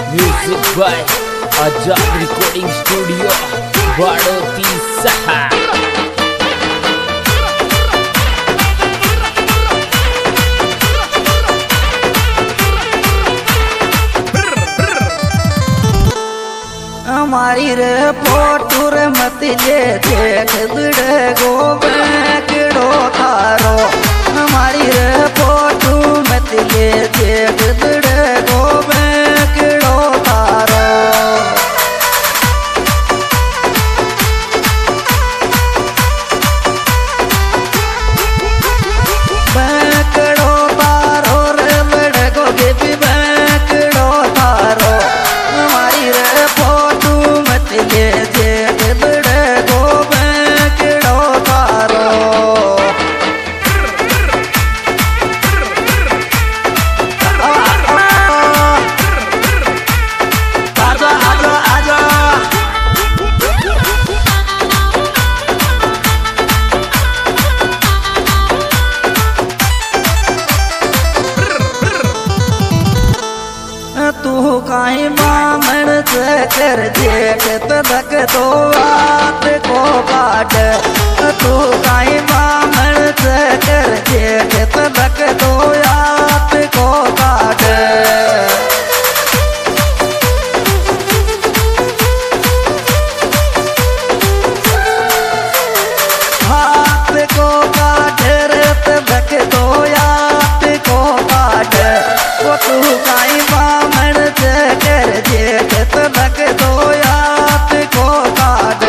Music by Azad recording studio Badoti Saha. हमारी रे photo रे मत ले देख बिड़े गो बैंकड़ो थारो। हमारी रे फोटू मत ले देख बिड़े गो बैंकड़ो थारो। बैंकड़ो थारो रे बिड़े गो भी बैंकड़ो थारो। हमारी रे फोटू मत ले देख बिड़े गो बैंकड़ो थारो। आजा आजा आजा तू काई बामण से कर देख तक तो रात को काट। तू काई बामण से कर देख तक तो रात को काट। हाथ को काट रे तक तो रात को काट। वो तू काई बामण से कर देख तक तो रात को काट।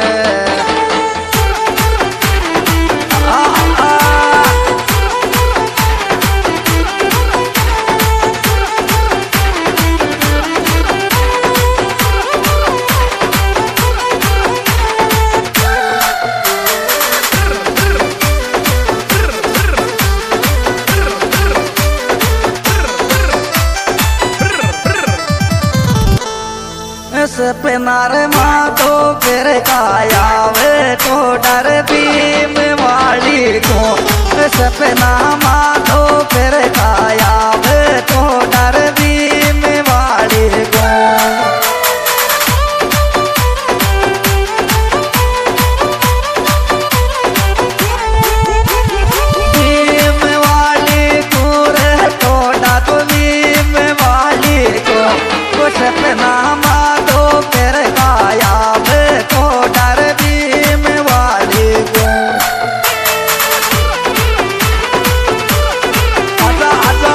सपनार माधो फिर काया वे को डर भीम वाली को। सपना माधो फिर काया वे को डर भीम वाली को। भीम वाली को रे कोडा तो भीम वाली को। सपना माधो फिर काया वे को डर भीम वाली को। आजा आजा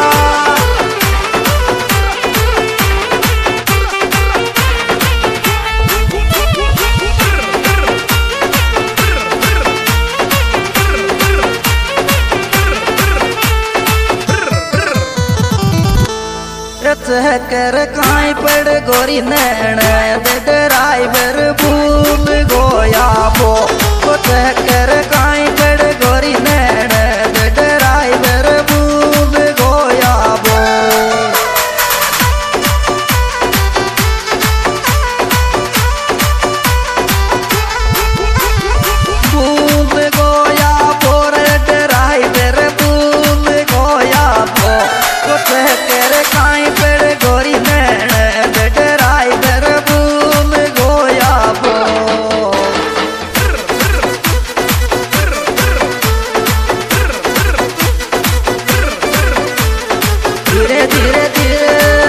कर काई पड़ गोरी नैन ड्राइवर भूल गोया बो। कर काई पड़ गोरी नैन ड्राइवर भूल गोया बो। भूल गोया बो रे ड्राइवर भूल गोया बो। कर काई पड़ गोरी नैन ड्राइवर भूल गोया बो। धीरे धीरे धीरे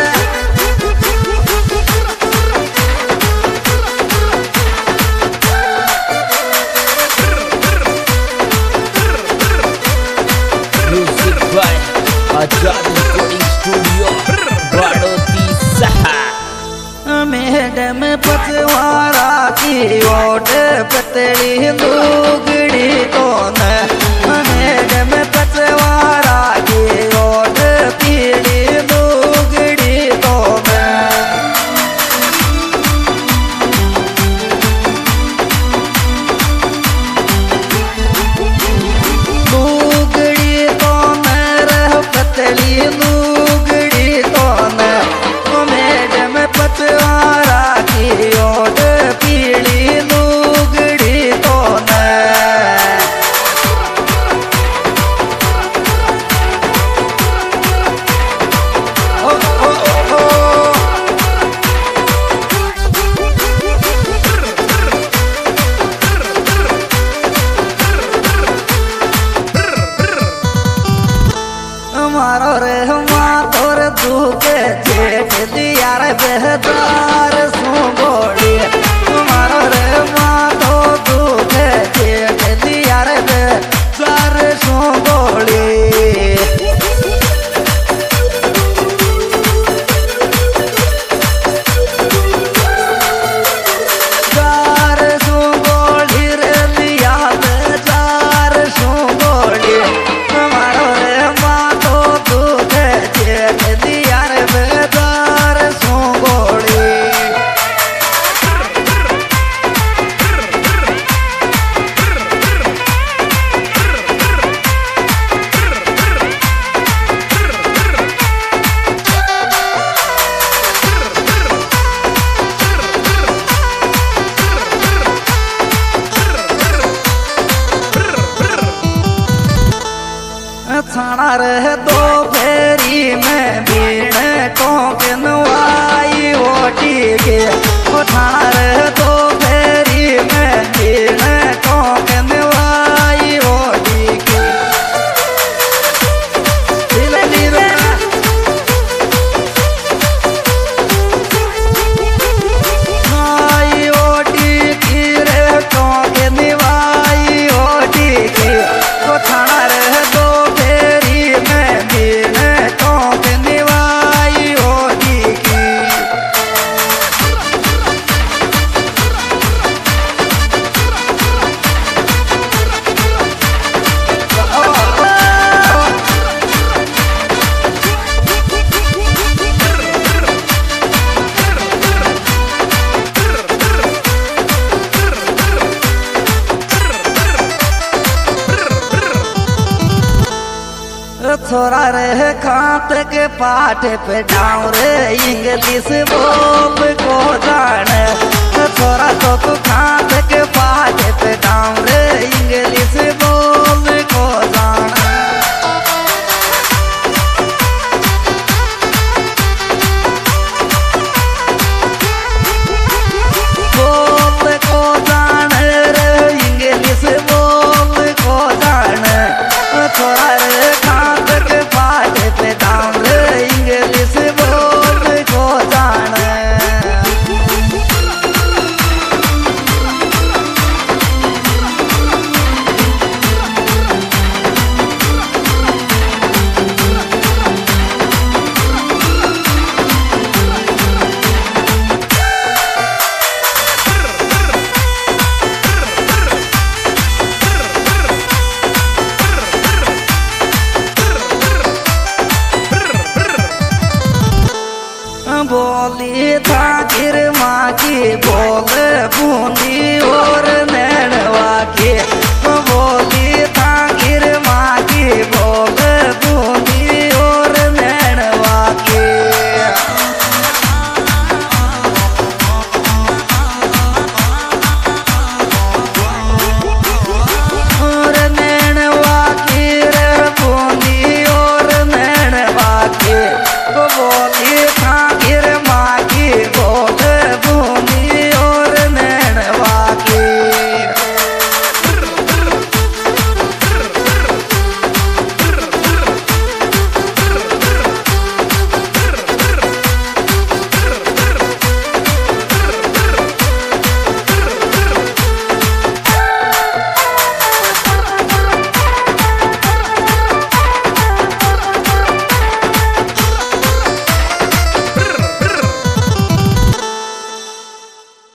music by Azad recording studio Badoti Saha. Madam पतवारा की ओट पतली लुगड़ी तो न। मैडम पतवारा की ओट पीली लुगड़ी तो न। लुगड़ी तो न रह पतली लुगड़ी तो न। मैडम पतवारा की ओट पीली लुगड़ी तो न। दुखे जेठ दिया रे बेहदार सुगोड़ी मारो रे माधो दुखे जेठ दिया रे बेहदार सुगोड़ी छाना रहे दो फेरी में भीड़ टोकन वाई ओटी के छाना रहे दो फेरी में भीड़ टोकन वाई ओटी के धीरे धीरे वाई ओटी की रे टोकन वाई ओटी के छाना रहे दो छोरा रे खात के पाठ पे डाउ रे इंग्लिश बोल को जाने छोरा तो खात के पाठ पे डाउ रे इंग्लिश बोल को जाने बोल को जाने रे इंग्लिश बोल को जाने छोरा रे पे दाम रे इंग्लिश बोल को जाने बोली था गिर माँ की बोल बूंदी